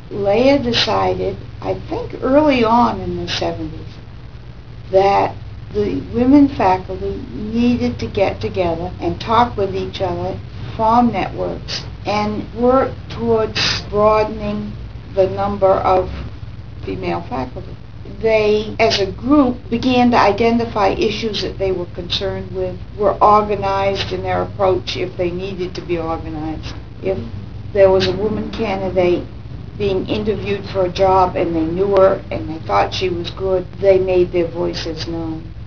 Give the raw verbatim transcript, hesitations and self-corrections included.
Leah decided, I think early on in the seventies, that the women faculty needed to get together and talk with each other, form networks, and work towards broadening the number of female faculty. They, as a group, began to identify issues that they were concerned with, were organized in their approach if they needed to be organized. If there was a woman candidate being interviewed for a job and they knew her and they thought she was good, they made their voices known.